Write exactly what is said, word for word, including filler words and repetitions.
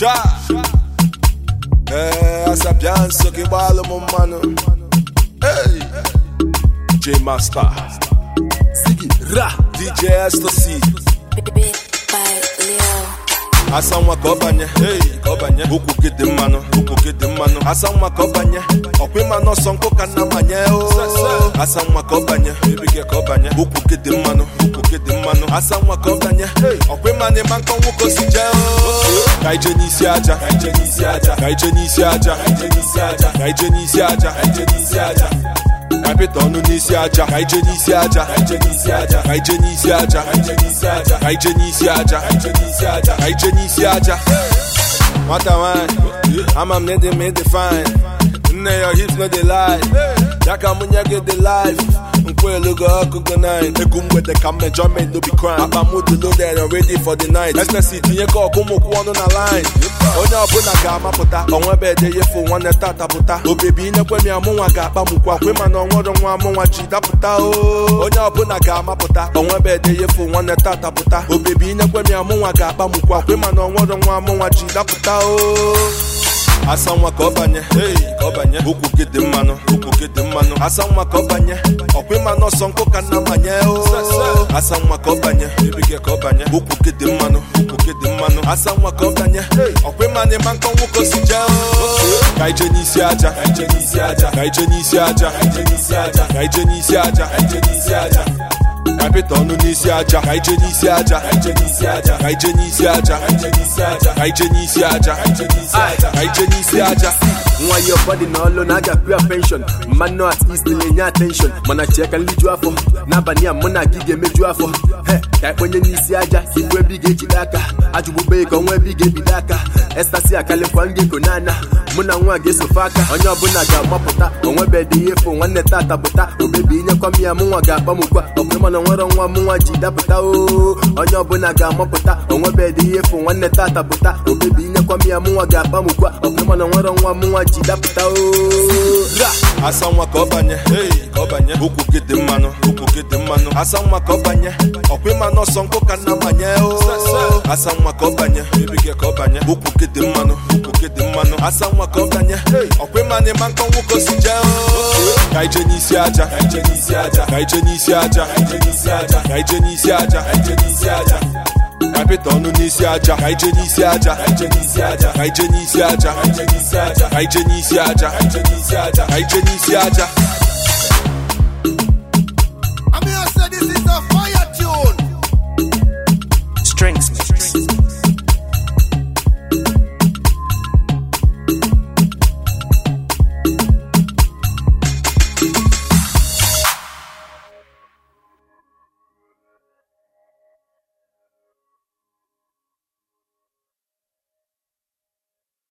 Sha Eh, asa pianso che ballo mon mano. Hey J Master Ziggy Ra D J Ecstasy Asa nwa kobanye, hey, kobanye. Uku gidi mano, uku gidi mano. Asa nwa kobanye, okwe mano sonko kana manye oh. Asa nwa kobanye, baby ke kobanye. Uku gidi mano, uku gidi mano. Asa nwa kobanye, hey, okwe mane manko wuko sije oh. Kaije nisi aja, kaije nisi aja, kaije nisi aja, kaije nisi aja, kaije nisi aja, kaije nisi aja. Kapitonu nisi aja, kaije nisi aja, kaije nisi aja, kaije nisi aja, kaije nisi aja, kaije nisi aja, kaije nisi aja, kaije nisi aja. What a wine, I'm a made it made it fine. Nne your hips no dey lie, yaka munya get the life. Nkwe logo akugo nine, ekum with the camera enjoyment no be crime. Aba mood loaded and ready for the night. Ecstasy tinye ko kumo kuono na line. Onye obuna ga amaputa, onwe bede yefu nwanne tata puta. O baby ne kwe mi amunwa ga akpa mukwa kwe ma no nworo nwa amunwa ji daputa o. Onye obuna ga amaputa, onwe bede yefu nwanne tata puta. O baby ne kwe mi amunwa ga akpa mukwa kwe ma no nworo nwa amunwa ji daputa o. Asa nwa kobanye, hey, kobanye. Uku gidi mano, uku gidi mano. Asa nwa kobanye, okwe mano sonko kana manye oh. Asa nwa kobanye, baby ke kobanye. Uku gidi mano, uku gidi mano. Asa nwa kobanye, hey, okwe mane manko wuko sije oh. Kaije nisi aja, kaije nisi aja, kaije nisi aja, kaije nisi aja, kaije nisi aja, kaije nisi aja. Kapitonu nisi aja, kaije nisi aja, kaije nisi aja, kaije nisi aja, kaije nisi aja, kaije nisi aja, kaije nisi aja, kaije nisi aja. Why your body no alone, I got pure pension. Man no at east in your attention. Man I check and lead you for. Nabania mona gige me you for. Hey, type when you nisi aja, if we big chidaka. Ajubu bake on we big bidaka. Ecstasy a California konana. Muna nwa ge sofaka. Onyo buna ga maputa. Onwe bedi yefo nwanne tata buta. O baby nye kwa mi amunwa ga pamukwa. Okrema no nwero nwa munwa jida buta o. Onyo buna ga maputa. Onwe bedi yefo nwanne tata buta. O baby nye kwa mi amunwa ga pamukwa. Okrema no nwero nwa munwa jida buta o. Asa nwa kobanye, hey, kobanye. Uku gidi mano, uku gidi mano. Asa nwa kobanye, okwe mano sonko kana manye oh. Asa nwa kobanye, baby ke kobanye. Uku gidi mano, uku gidi mano. Asa nwa kobanye, hey, okwe mane manko wuko sije oh. Kaije nisi aja, kaije nisi aja, kaije nisi aja, kaije nisi aja, kaije nisi aja, kaije nisi aja. Kapitonu nisi aja, kaije nisi aja, kaije nisi aja, kaije nisi aja, kaije nisi aja, kaije nisi aja, kaije nisi aja, kaije nisi aja.